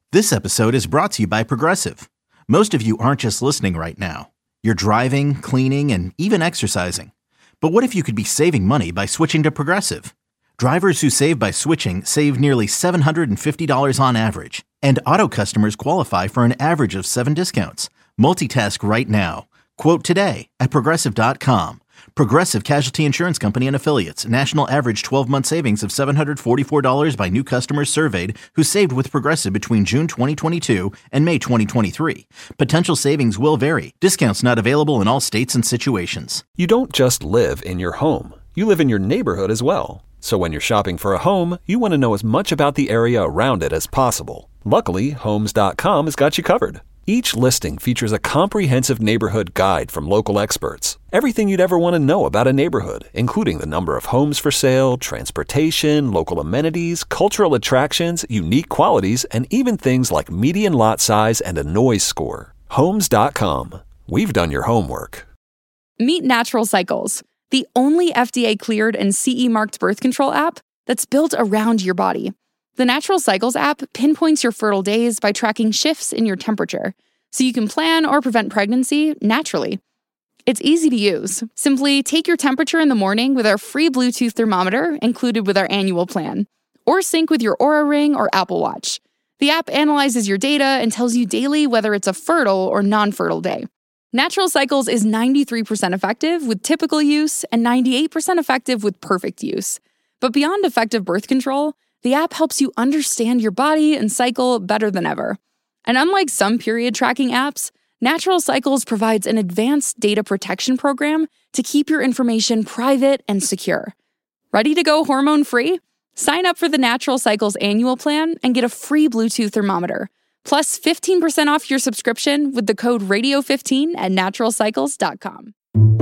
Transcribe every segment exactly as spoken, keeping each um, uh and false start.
This episode is brought to you by Progressive. Most of you aren't just listening right now. You're driving, cleaning, and even exercising. But what if you could be saving money by switching to Progressive? Drivers who save by switching save nearly seven hundred fifty dollars on average. And auto customers qualify for an average of seven discounts. Multitask right now. Quote today at Progressive dot com. Progressive Casualty Insurance Company and Affiliates. National average twelve-month savings of seven hundred forty-four dollars by new customers surveyed who saved with Progressive between June twenty twenty-two and May twenty twenty-three. Potential savings will vary. Discounts not available in all states and situations. You don't just live in your home. You live in your neighborhood as well. So when you're shopping for a home, you want to know as much about the area around it as possible. Luckily, Homes dot com has got you covered. Each listing features a comprehensive neighborhood guide from local experts. Everything you'd ever want to know about a neighborhood, including the number of homes for sale, transportation, local amenities, cultural attractions, unique qualities, and even things like median lot size and a noise score. Homes dot com. We've done your homework. Meet Natural Cycles, the only F D A-cleared and C E-marked birth control app that's built around your body. The Natural Cycles app pinpoints your fertile days by tracking shifts in your temperature, so you can plan or prevent pregnancy naturally. It's easy to use. Simply take your temperature in the morning with our free Bluetooth thermometer included with our annual plan, or sync with your Oura Ring or Apple Watch. The app analyzes your data and tells you daily whether it's a fertile or non-fertile day. Natural Cycles is ninety-three percent effective with typical use and ninety-eight percent effective with perfect use. But beyond effective birth control, the app helps you understand your body and cycle better than ever. And unlike some period tracking apps, Natural Cycles provides an advanced data protection program to keep your information private and secure. Ready to go hormone-free? Sign up for the Natural Cycles annual plan and get a free Bluetooth thermometer, plus fifteen percent off your subscription with the code radio fifteen at natural cycles dot com.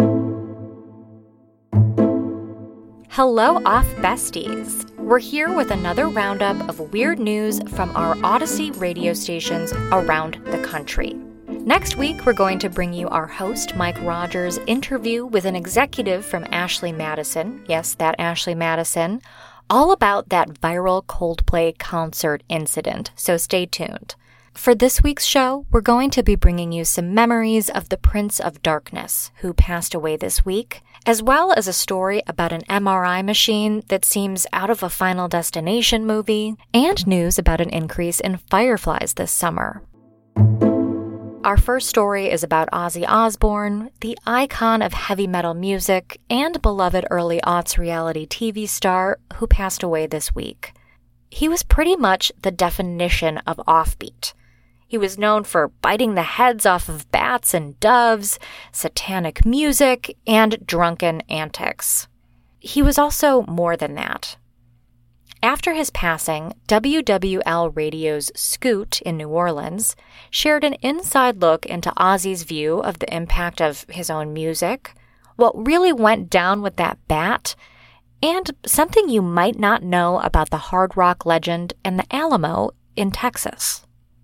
Hello, Off Besties. We're here with another roundup of weird news from our Odyssey radio stations around the country. Next week, we're going to bring you our host, Mike Rogers' interview with an executive from Ashley Madison, yes, that Ashley Madison, all about that viral Coldplay concert incident, so stay tuned. For this week's show, we're going to be bringing you some memories of the Prince of Darkness, who passed away this week, as well as a story about an M R I machine that seems out of a Final Destination movie, and news about an increase in fireflies this summer. Our first story is about Ozzy Osbourne, the icon of heavy metal music and beloved early aughts reality T V star who passed away this week. He was pretty much the definition of offbeat. He was known for biting the heads off of bats and doves, satanic music, and drunken antics. He was also more than that. After his passing, W W L Radio's Scoot in New Orleans shared an inside look into Ozzy's view of the impact of his own music, what really went down with that bat, and something you might not know about the hard rock legend and the Alamo in Texas.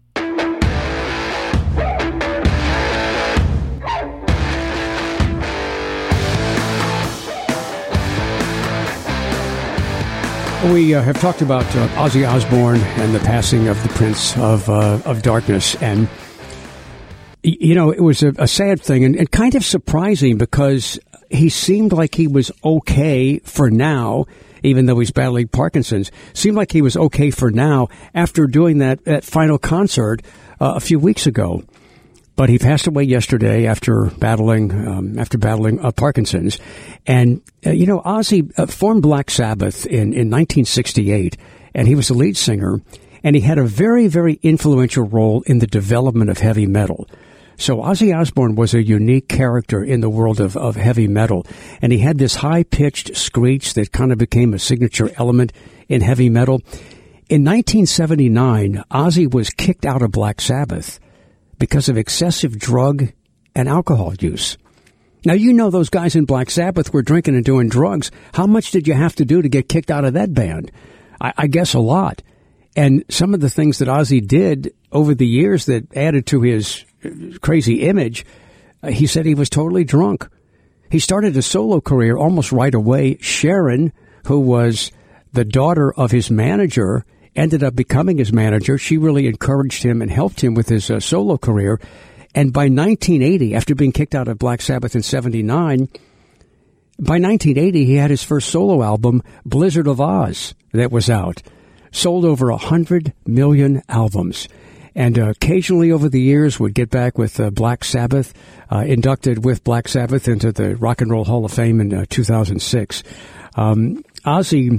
We uh, have talked about uh, Ozzy Osbourne and the passing of the Prince of uh, of Darkness, and you know, it was a, a sad thing and, and kind of surprising because he seemed like he was okay for now, even though he's battling Parkinson's. Seemed like he was okay for now after doing that, that final concert uh, a few weeks ago. But he passed away yesterday after battling um, after battling uh, Parkinson's. And, uh, you know, Ozzy uh, formed Black Sabbath in, in nineteen sixty-eight, and he was the lead singer, and he had a very, very influential role in the development of heavy metal. So Ozzy Osbourne was a unique character in the world of, of heavy metal, and he had this high-pitched screech that kind of became a signature element in heavy metal. In nineteen seventy-nine, Ozzy was kicked out of Black Sabbath because of excessive drug and alcohol use. Now, you know those guys in Black Sabbath were drinking and doing drugs. How much did you have to do to get kicked out of that band? I, I guess a lot. And some of the things that Ozzy did over the years that added to his crazy image, uh, he said he was totally drunk. He started a solo career almost right away. Sharon, who was the daughter of his manager ended up becoming his manager. She really encouraged him and helped him with his uh, solo career. And by nineteen eighty, after being kicked out of Black Sabbath in seventy-nine, by nineteen eighty, he had his first solo album, Blizzard of Oz, that was out. Sold over one hundred million albums. And uh, occasionally over the years would get back with uh, Black Sabbath, uh, inducted with Black Sabbath into the Rock and Roll Hall of Fame in uh, two thousand six. Um, Ozzy,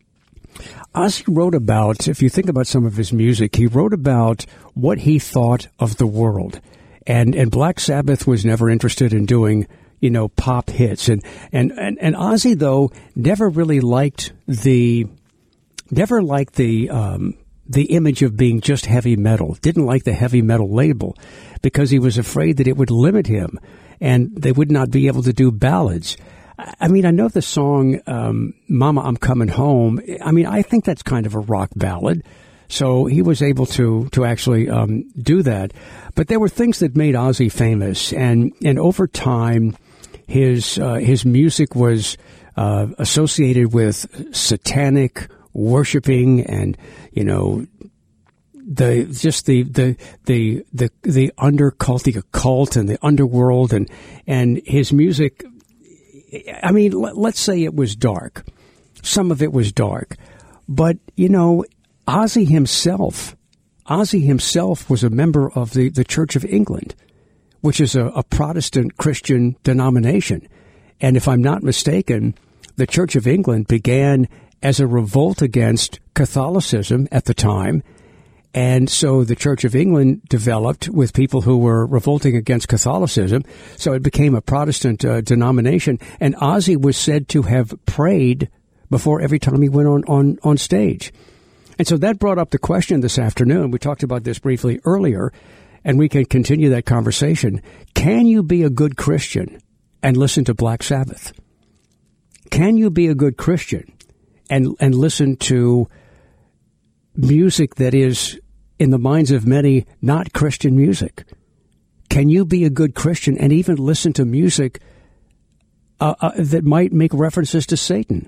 Ozzy wrote about, if you think about some of his music, he wrote about what he thought of the world. And, and Black Sabbath was never interested in doing, you know, pop hits. And, and, and, and Ozzy, though, never really liked the, never liked the, um, the image of being just heavy metal, didn't like the heavy metal label because he was afraid that it would limit him and they would not be able to do ballads. I mean, I know the song, um, Mama, I'm Coming Home. I mean, I think that's kind of a rock ballad. So he was able to, to actually, um, do that. But there were things that made Ozzy famous. And, and over time, his, uh, his music was, uh, associated with satanic worshiping and, you know, the just the the the the the undercult, the occult, and the underworld, and and his music. I mean, let's say it was dark. Some of it was dark, but you know, Ozzy himself, Ozzy himself was a member of the the Church of England, which is a, a Protestant Christian denomination, and if I'm not mistaken, the Church of England began as a revolt against Catholicism at the time. And so the Church of England developed with people who were revolting against Catholicism. So it became a Protestant uh, denomination. And Ozzy was said to have prayed before every time he went on, on, on stage. And so that brought up the question this afternoon. We talked about this briefly earlier, and we can continue that conversation. Can you be a good Christian and listen to Black Sabbath? Can you be a good Christian and and listen to music that is, in the minds of many, not Christian music? Can you be a good Christian and even listen to music uh, uh, that might make references to Satan?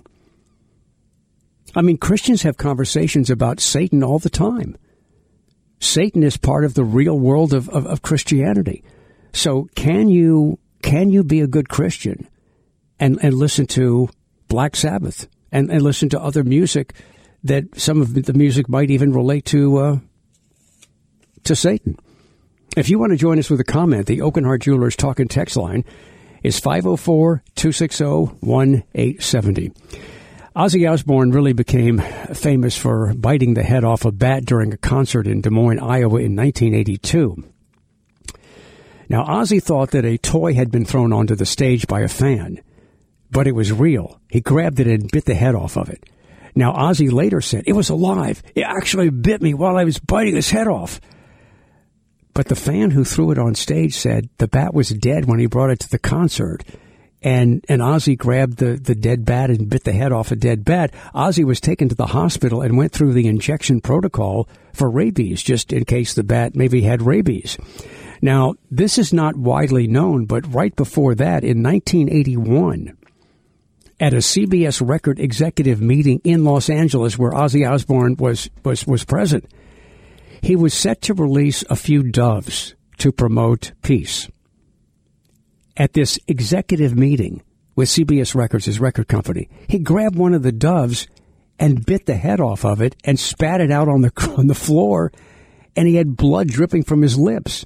I mean, Christians have conversations about Satan all the time. Satan is part of the real world of, of, of Christianity. So can you can you be a good Christian and, and listen to Black Sabbath? And, and listen to other music that some of the music might even relate to uh, to Satan. If you want to join us with a comment, the Oakenhart Jewelers Talk and Text line is five oh four, two six oh, one eight seven oh. Ozzy Osbourne really became famous for biting the head off a bat during a concert in Des Moines, Iowa in nineteen eighty-two. Now, Ozzy thought that a toy had been thrown onto the stage by a fan, but it was real. He grabbed it and bit the head off of it. Now, Ozzy later said, it was alive. It actually bit me while I was biting his head off. But the fan who threw it on stage said the bat was dead when he brought it to the concert. And and Ozzy grabbed the, the dead bat and bit the head off a dead bat. Ozzy was taken to the hospital and went through the injection protocol for rabies, just in case the bat maybe had rabies. Now, this is not widely known, but right before that, in nineteen eighty-one, at a C B S record executive meeting in Los Angeles where Ozzy Osbourne was, was, was present, he was set to release a few doves to promote peace. At this executive meeting with C B S Records, his record company, he grabbed one of the doves and bit the head off of it and spat it out on the on the floor, and he had blood dripping from his lips.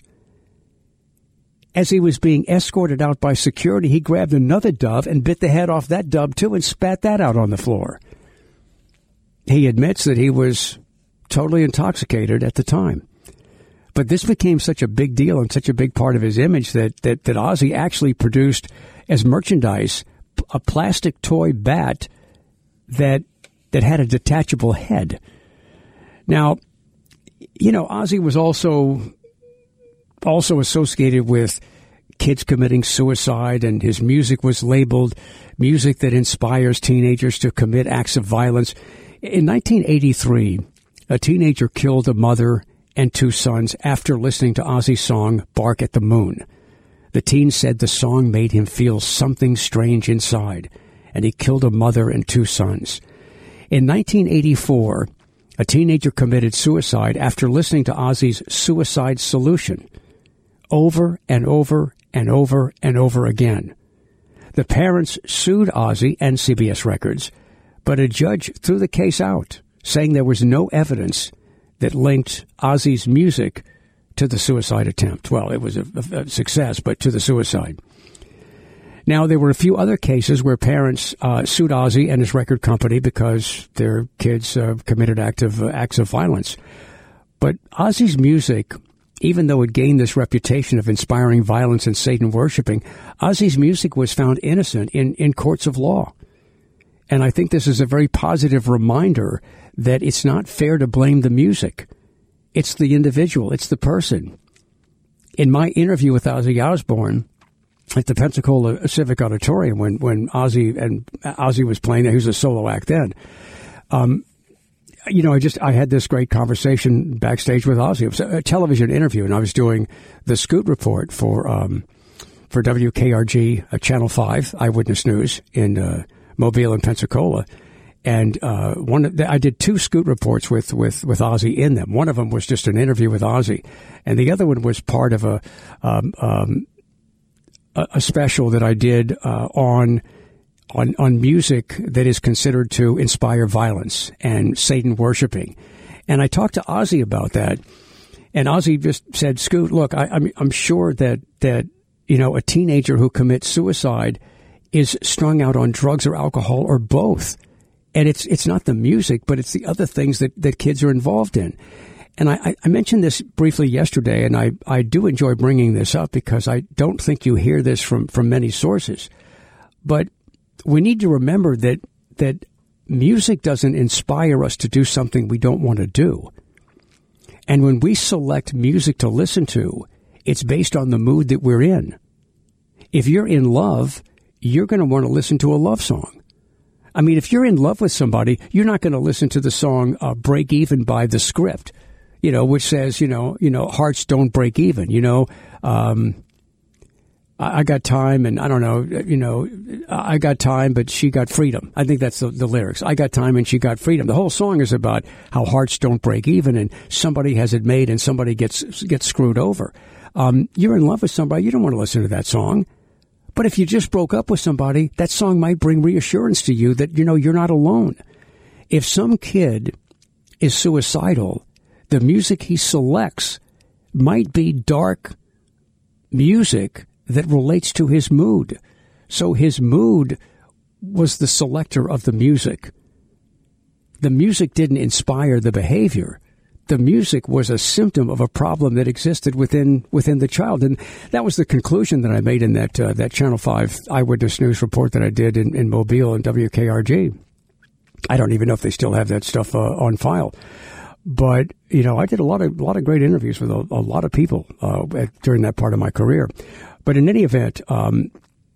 As he was being escorted out by security, he grabbed another dove and bit the head off that dove, too, and spat that out on the floor. He admits that he was totally intoxicated at the time. But this became such a big deal and such a big part of his image that, that, that Ozzy actually produced as merchandise a plastic toy bat that that had a detachable head. Now, you know, Ozzy was also... also associated with kids committing suicide, and his music was labeled music that inspires teenagers to commit acts of violence. In nineteen eighty-three, a teenager killed a mother and two sons after listening to Ozzy's song, Bark at the Moon. The teen said the song made him feel something strange inside, and he killed a mother and two sons. In nineteen eighty-four, A teenager committed suicide after listening to Ozzy's Suicide Solution over and over and over and over again. The parents sued Ozzy and C B S Records, but a judge threw the case out, saying there was no evidence that linked Ozzy's music to the suicide attempt. Well, it was a, a, a success, but to the suicide. Now, there were a few other cases where parents uh, sued Ozzy and his record company because their kids uh, committed active, uh, acts of violence. But Ozzy's music, even though it gained this reputation of inspiring violence and Satan worshiping, Ozzy's music was found innocent in, in courts of law. And I think this is a very positive reminder that it's not fair to blame the music. It's the individual. It's the person. In my interview with Ozzy Osbourne at the Pensacola Civic Auditorium, when, when Ozzy and Ozzy was playing there, he was a solo act then. Um, you know, I just I had this great conversation backstage with Ozzy. It was a television interview, and I was doing the Scoot Report for um, for W K R G uh, Channel Five Eyewitness News in uh, Mobile and Pensacola. And uh, one, of the, I did two Scoot reports with, with, with Ozzy in them. One of them was just an interview with Ozzy, and the other one was part of a um, um, a, a special that I did uh, on on on music that is considered to inspire violence and Satan worshiping. And I talked to Ozzy about that, and Ozzy just said, "Scoot, look, I, I'm I'm sure that that you know a teenager who commits suicide is strung out on drugs or alcohol or both." And it's it's not the music, but it's the other things that, that kids are involved in. And I, I mentioned this briefly yesterday, and I, I do enjoy bringing this up because I don't think you hear this from, from many sources. But we need to remember that that music doesn't inspire us to do something we don't want to do. And when we select music to listen to, it's based on the mood that we're in. If you're in love, you're going to want to listen to a love song. I mean, if you're in love with somebody, you're not going to listen to the song uh, Break Even by The Script, you know, which says, you know, you know, hearts don't break even, you know. Um, I, I got time and I don't know, you know, I got time, but she got freedom. I think that's the, the lyrics. I got time and she got freedom. The whole song is about how hearts don't break even and somebody has it made and somebody gets gets screwed over. Um, you're in love with somebody. You don't want to listen to that song. But if you just broke up with somebody, that song might bring reassurance to you that, you know, you're not alone. If some kid is suicidal, the music he selects might be dark music that relates to his mood. So his mood was the selector of the music. The music didn't inspire the behavior. The music was a symptom of a problem that existed within within the child. And that was the conclusion that I made in that uh, that Channel five Eyewitness News report that I did in, in Mobile and W K R G. I don't even know if they still have that stuff uh, on file. But, you know, I did a lot of a lot of great interviews with a, a lot of people uh, during that part of my career. But in any event, um,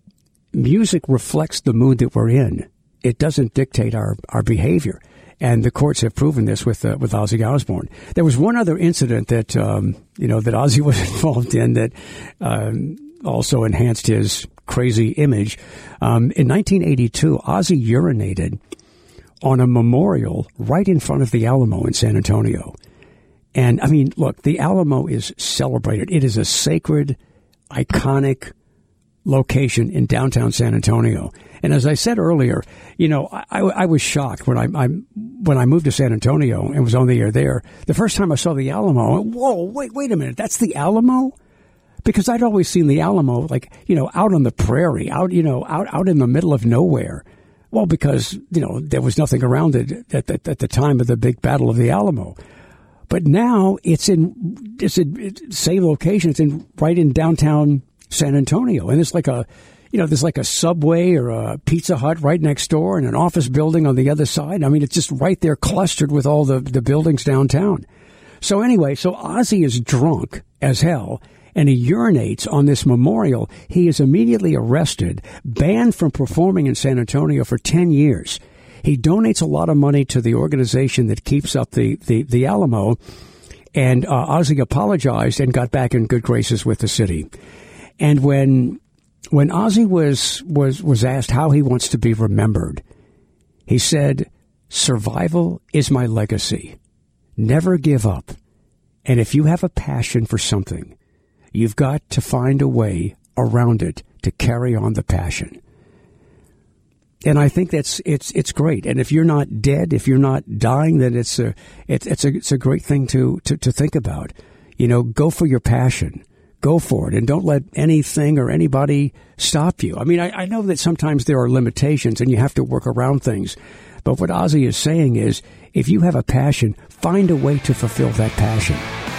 music reflects the mood that we're in. It doesn't dictate our, our behavior. And the courts have proven this with uh, with Ozzy Osbourne. There was one other incident that um, you know that Ozzy was involved in that um, also enhanced his crazy image. Um, in nineteen eighty-two, Ozzy urinated on a memorial right in front of the Alamo in San Antonio. And I mean, look, the Alamo is celebrated. It is a sacred, iconic location in downtown San Antonio. And as I said earlier, you know, I, I was shocked when I, I when I moved to San Antonio and was on the air there. The first time I saw the Alamo, I went, whoa, wait, wait a minute, that's the Alamo? Because I'd always seen the Alamo, like, you know, out on the prairie, out, you know, out, out in the middle of nowhere. Well, because, you know, there was nothing around it at the, at the time of the big Battle of the Alamo. But now it's in, it's in it's same location. It's in right in downtown San Antonio. And it's like a, you know, there's like a Subway or a Pizza Hut right next door and an office building on the other side. I mean, it's just right there clustered with all the, the buildings downtown. So anyway, so Ozzy is drunk as hell and he urinates on this memorial. He is immediately arrested, banned from performing in San Antonio for ten years. He donates a lot of money to the organization that keeps up the, the, the Alamo. And uh, Ozzy apologized and got back in good graces with the city. And when when Ozzy was, was, was asked how he wants to be remembered, he said, "Survival is my legacy." never give up. And if you have a passion for something, you've got to find a way around it to carry on the passion. And I think that's it's it's great. And if you're not dead, if you're not dying, then it's a it's it's a it's a great thing to to, to think about. You know, go for your passion. Go for it, and don't let anything or anybody stop you. I mean, I, I know that sometimes there are limitations, and you have to work around things. But what Ozzy is saying is, if you have a passion, find a way to fulfill that passion.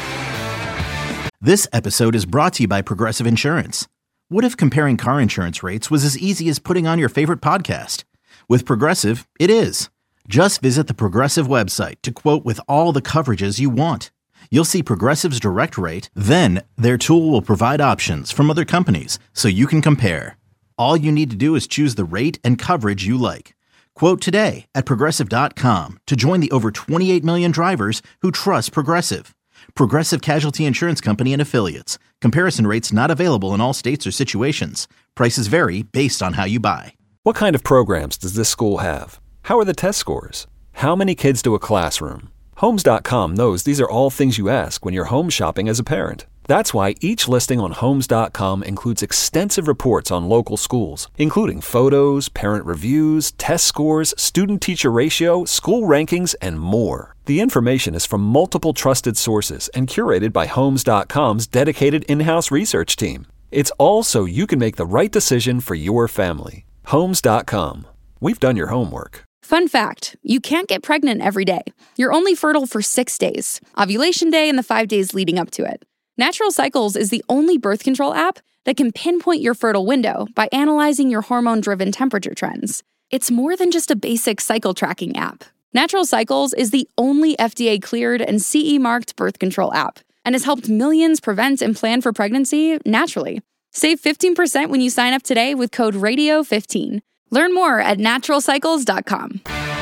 This episode is brought to you by Progressive Insurance. What if comparing car insurance rates was as easy as putting on your favorite podcast? With Progressive, it is. Just visit the Progressive website to quote with all the coverages you want. You'll see Progressive's direct rate, then their tool will provide options from other companies so you can compare. All you need to do is choose the rate and coverage you like. Quote today at Progressive dot com to join the over twenty-eight million drivers who trust Progressive. Progressive Casualty Insurance Company and Affiliates. Comparison rates not available in all states or situations. Prices vary based on how you buy. What kind of programs does this school have? How are the test scores? How many kids do a classroom? Homes dot com knows these are all things you ask when you're home shopping as a parent. That's why each listing on Homes dot com includes extensive reports on local schools, including photos, parent reviews, test scores, student-teacher ratio, school rankings, and more. The information is from multiple trusted sources and curated by Homes dot com's dedicated in-house research team. It's all so you can make the right decision for your family. Homes dot com. We've done your homework. Fun fact, you can't get pregnant every day. You're only fertile for six days, ovulation day and the five days leading up to it. Natural Cycles is the only birth control app that can pinpoint your fertile window by analyzing your hormone-driven temperature trends. It's more than just a basic cycle tracking app. Natural Cycles is the only F D A-cleared and C E-marked birth control app and has helped millions prevent and plan for pregnancy naturally. Save fifteen percent when you sign up today with code radio fifteen. Learn more at natural cycles dot com.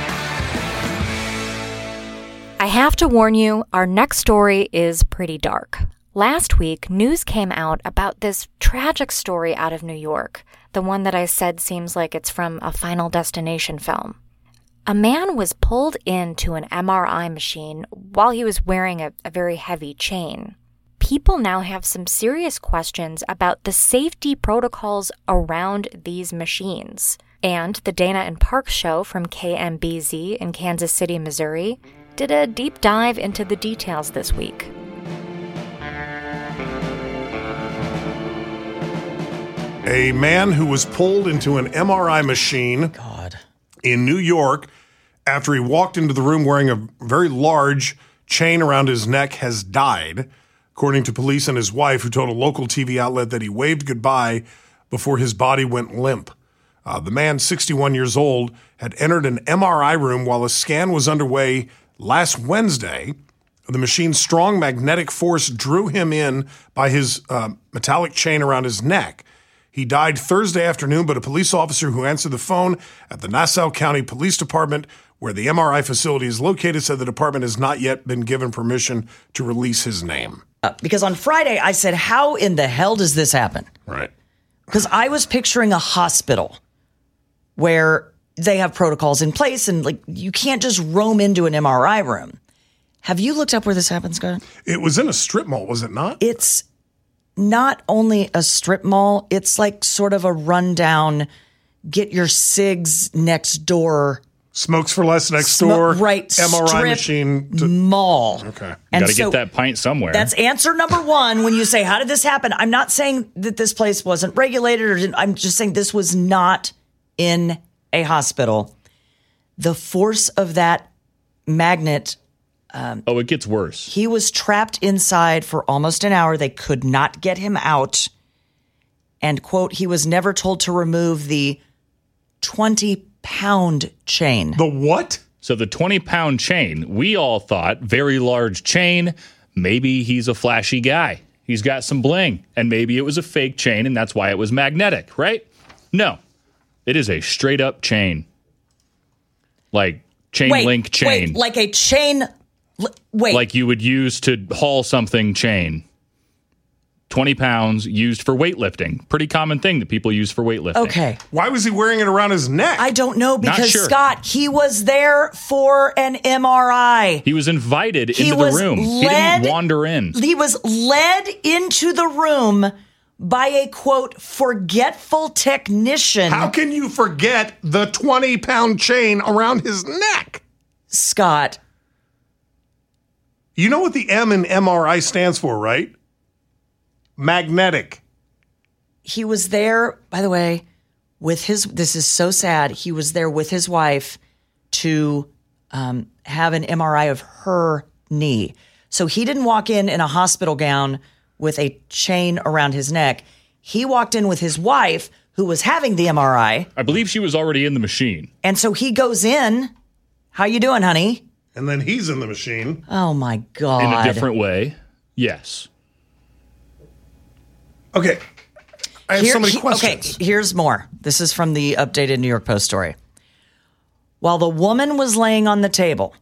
I have to warn you, our next story is pretty dark. Last week, news came out about this tragic story out of New York, the one that I said seems like it's from a Final Destination film. A man was pulled into an M R I machine while he was wearing a, a very heavy chain. People now have some serious questions about the safety protocols around these machines. And the Dana and Park Show from K M B Z in Kansas City, Missouri, did a deep dive into the details this week. A man who was pulled into an M R I machine God. in New York after he walked into the room wearing a very large chain around his neck has died, according to police and his wife, who told a local T V outlet that he waved goodbye before his body went limp. Uh, the man, sixty-one years old, had entered an M R I room while a scan was underway last Wednesday. The machine's strong magnetic force drew him in by his uh, metallic chain around his neck. He died Thursday afternoon, but a police officer who answered the phone at the Nassau County Police Department, where the M R I facility is located, said the department has not yet been given permission to release his name. Uh, because on Friday, I said, how in the hell does this happen? Right. Because I was picturing a hospital where they have protocols in place and like you can't just roam into an M R I room. Have you looked up where this happens, Scott? It was in a strip mall, was it not? It's not only a strip mall, it's like sort of a rundown, get your cigs next door. Smokes for Less next Sm- door. Right. M R I strip machine. To- mall. Okay. And Got to so get that pint somewhere. that's answer number one when you say, how did this happen? I'm not saying that this place wasn't regulated or didn't, I'm just saying this was not in a hospital. The force of that magnet. Um, oh, it gets worse. He was trapped inside for almost an hour. They could not get him out. And, quote, he was never told to remove the twenty-pound chain. The what? So the twenty-pound chain, we all thought, very large chain, maybe he's a flashy guy. He's got some bling, and maybe it was a fake chain, and that's why it was magnetic, right? No. It is a straight-up chain. Like chain wait, link chain. Wait, like a chain... Wait. Like you would use to haul something chain. twenty pounds used for weightlifting. Pretty common thing that people use for weightlifting. Okay. Why was he wearing it around his neck? I don't know because, sure. Scott, he was there for an M R I. He was invited He into the was room. led- he didn't wander in. He was led into the room by a, quote, forgetful technician. How can you forget the twenty-pound chain around his neck? Scott. You know what the M in M R I stands for, right? Magnetic. He was there, by the way, with his, this is so sad, he was there with his wife to um, have an M R I of her knee. So he didn't walk in in a hospital gown with a chain around his neck. He walked in with his wife, who was having the M R I. I believe she was already in the machine. And so he goes in. How you doing, honey? And then he's in the machine. Oh, my God. In a different way. Yes. Okay. I have Here- so many he- questions. Okay, here's more. This is from the updated New York Post story. While the woman was laying on the table,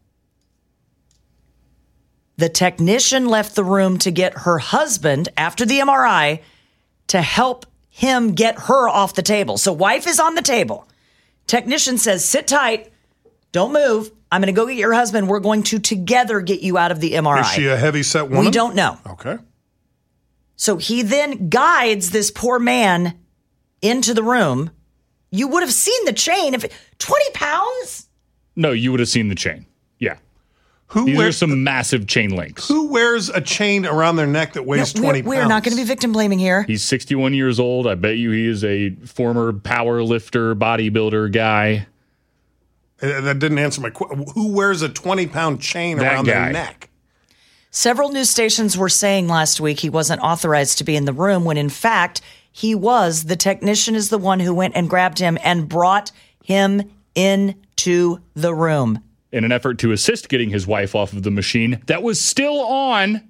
the technician left the room to get her husband, after the M R I, to help him get her off the table. So wife is on the table. Technician says, sit tight. Don't move. I'm going to go get your husband. We're going to together get you out of the M R I. Is she a heavy-set woman? We don't know. Okay. So he then guides this poor man into the room. You would have seen the chain. If it, twenty pounds? No, you would have seen the chain. Yeah. Who These are wears some massive chain links. Who wears a chain around their neck that weighs No, twenty we're, pounds? we're not going to be victim blaming here. He's sixty-one years old. I bet you he is a former power lifter, bodybuilder guy. Uh, That didn't answer my question. Who wears a twenty-pound chain That around guy. their neck? Several news stations were saying last week he wasn't authorized to be in the room when in fact he was. The technician is the one who went and grabbed him and brought him into the room. In an effort to assist getting his wife off of the machine that was still on,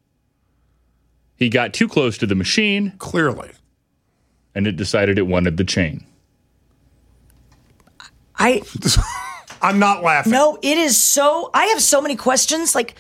he got too close to the machine Clearly. and it decided it wanted the chain. I I'm not laughing. No, it is so. I have so many questions. Like,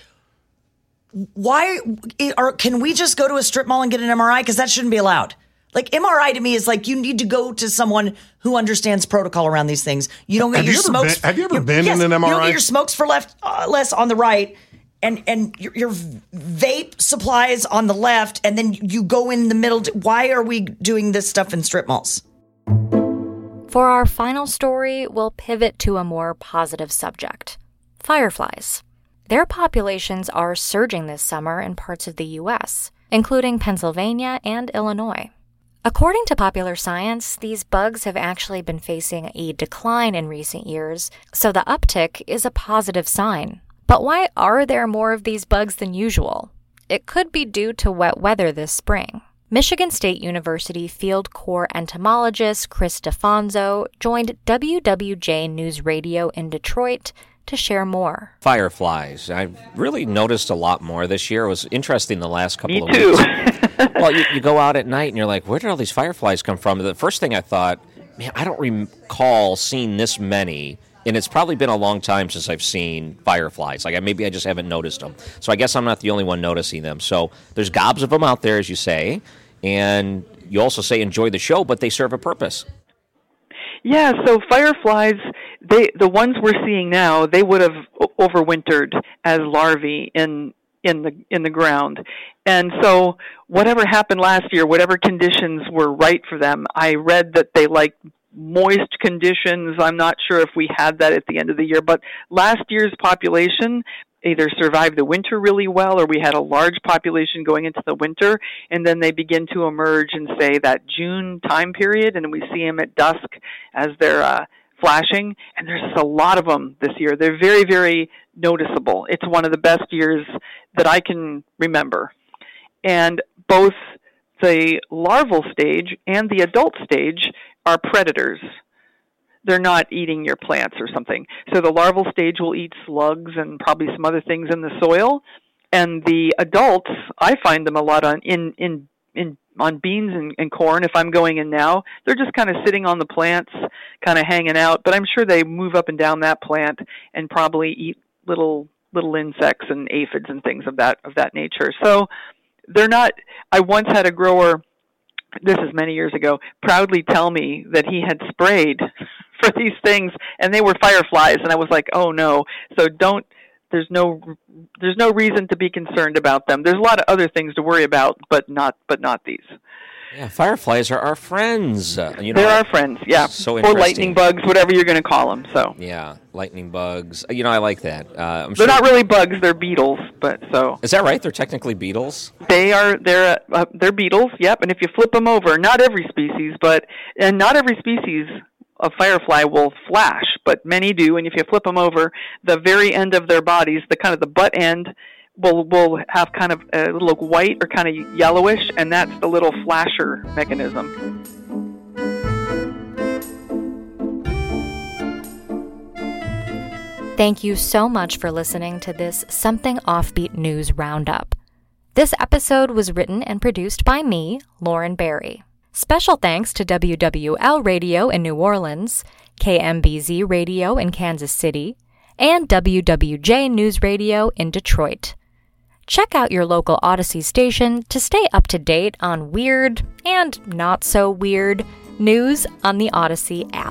why are can we just go to a strip mall and get an M R I? Because that shouldn't be allowed. Like, M R I to me is like you need to go to someone who understands protocol around these things. You don't get Have your you ever smokes. been- have you ever you- been yes, in an M R I? You don't get your smokes for left uh, less on the right, and and your, your vape supplies on the left, and then you go in the middle. Why are we doing this stuff in strip malls? For our final story, we'll pivot to a more positive subject: fireflies. Their populations are surging this summer in parts of the U S, including Pennsylvania and Illinois. According to Popular Science, these bugs have actually been facing a decline in recent years, so the uptick is a positive sign. But why are there more of these bugs than usual? It could be due to wet weather this spring. Michigan State University Field Corps entomologist Chris DeFonso joined W W J News Radio in Detroit to share more. Fireflies. I really noticed a lot more this year. It was interesting the last couple Me of too. weeks. Well, you, you go out at night and you're like, where did all these fireflies come from? The first thing I thought, man, I don't recall seeing this many, and it's probably been a long time since I've seen fireflies. Like, I, maybe I just haven't noticed them. So I guess I'm not the only one noticing them. So there's gobs of them out there, as you say, and you also say enjoy the show, but they serve a purpose. Yeah, so fireflies, they the ones we're seeing now, they would have overwintered as larvae in in the in the ground. And so whatever happened last year, whatever conditions were right for them, I read that they liked moist conditions. I'm not sure if we had that at the end of the year, but last year's population either survived the winter really well, or we had a large population going into the winter, and then they begin to emerge in, say, that June time period, and we see them at dusk as they're uh, flashing, and there's just a lot of them this year. They're very, very noticeable. It's one of the best years that I can remember. And both the larval stage and the adult stage are predators. They're not eating your plants or something. So the larval stage will eat slugs and probably some other things in the soil. And the adults, I find them a lot on in in, in on beans and, and corn. If I'm going in now, they're just kind of sitting on the plants, kind of hanging out. But I'm sure they move up and down that plant and probably eat little little insects and aphids and things of that of that nature. So they're not. I once had a grower, this is many years ago, proudly tell me that he had sprayed for these things, and they were fireflies, and I was like, oh no. So don't. There's no. There's no reason to be concerned about them. There's a lot of other things to worry about, but not. But not these. Yeah, fireflies are our friends. Uh, you know, They're our friends, yeah. So or lightning bugs, whatever you're going to call them. So yeah, lightning bugs. You know, I like that. Uh, I'm they're sure... not really bugs; they're beetles. But so is that right? They're technically beetles. They are. They're uh, they're beetles. Yep. And if you flip them over, not every species, but and not every species of firefly will flash, but many do. And if you flip them over, the very end of their bodies, the kind of the butt end, will will have kind of a little white or kind of yellowish, and that's the little flasher mechanism. Thank you so much for listening to this Something Offbeat News Roundup. This episode was written and produced by me, Lauren Barry. Special thanks to W W L Radio in New Orleans, K M B Z Radio in Kansas City, and W W J News Radio in Detroit. Check out your local Odyssey station to stay up to date on weird and not so weird news on the Odyssey app.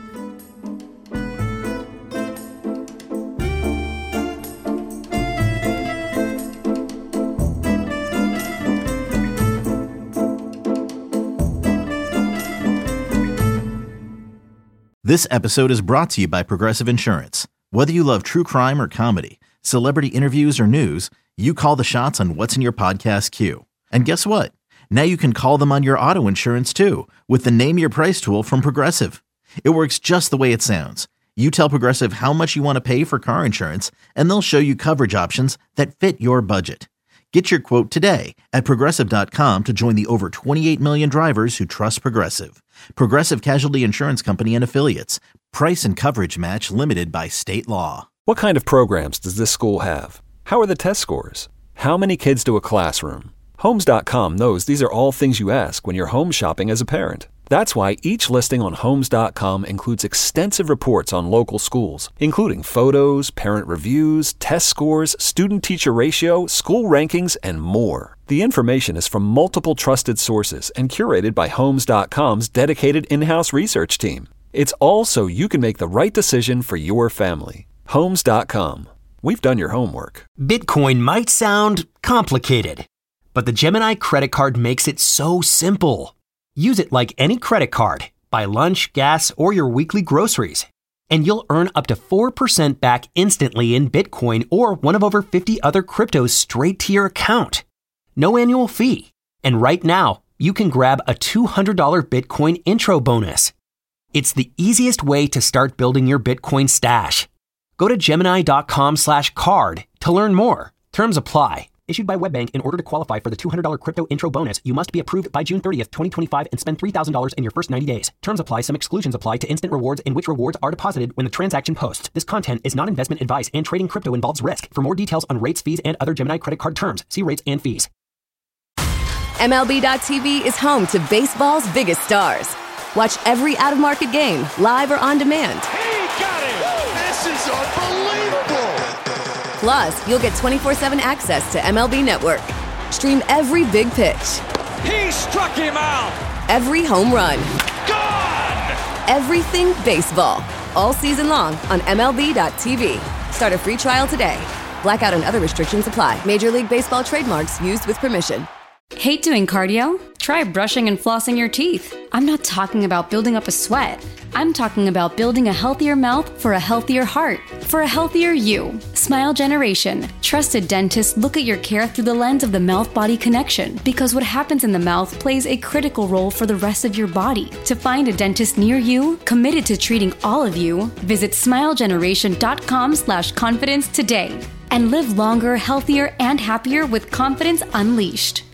This episode is brought to you by Progressive Insurance. Whether you love true crime or comedy, celebrity interviews or news, you call the shots on what's in your podcast queue. And guess what? Now you can call them on your auto insurance too with the Name Your Price tool from Progressive. It works just the way it sounds. You tell Progressive how much you want to pay for car insurance, and they'll show you coverage options that fit your budget. Get your quote today at Progressive dot com to join the over twenty-eight million drivers who trust Progressive. Progressive Casualty Insurance Company and Affiliates. Price and coverage match limited by state law. What kind of programs does this school have? How are the test scores? How many kids do a classroom? Homes dot com knows these are all things you ask when you're home shopping as a parent. That's why each listing on Homes dot com includes extensive reports on local schools, including photos, parent reviews, test scores, student-teacher ratio, school rankings, and more. The information is from multiple trusted sources and curated by Homes dot com's dedicated in-house research team. It's all so you can make the right decision for your family. Homes dot com. We've done your homework. Bitcoin might sound complicated, but the Gemini credit card makes it so simple. Use it like any credit card. Buy lunch, gas, or your weekly groceries. And you'll earn up to four percent back instantly in Bitcoin or one of over fifty other cryptos straight to your account. No annual fee. And right now, you can grab a two hundred dollars Bitcoin intro bonus. It's the easiest way to start building your Bitcoin stash. Go to Gemini dot com slash card to learn more. Terms apply. Issued by WebBank. In order to qualify for the two hundred dollars crypto intro bonus, you must be approved by June thirtieth, twenty twenty-five and spend three thousand dollars in your first ninety days. Terms apply. Some exclusions apply to instant rewards in which rewards are deposited when the transaction posts. This content is not investment advice and trading crypto involves risk. For more details on rates, fees, and other Gemini credit card terms, see rates and fees. M L B dot T V is home to baseball's biggest stars. Watch every out-of-market game, live or on demand. He got it! This is unbelievable! Plus, you'll get twenty-four seven access to M L B Network. Stream every big pitch. He struck him out! Every home run. Gone! Everything baseball. All season long on M L B dot T V. Start a free trial today. Blackout and other restrictions apply. Major League Baseball trademarks used with permission. Hate doing cardio? Try brushing and flossing your teeth. I'm not talking about building up a sweat. I'm talking about building a healthier mouth for a healthier heart, for a healthier you. Smile Generation. Trusted dentists look at your care through the lens of the mouth-body connection, because what happens in the mouth plays a critical role for the rest of your body. To find a dentist near you, committed to treating all of you, visit smile generation dot com slash confidence today. And live longer, healthier, and happier with confidence unleashed.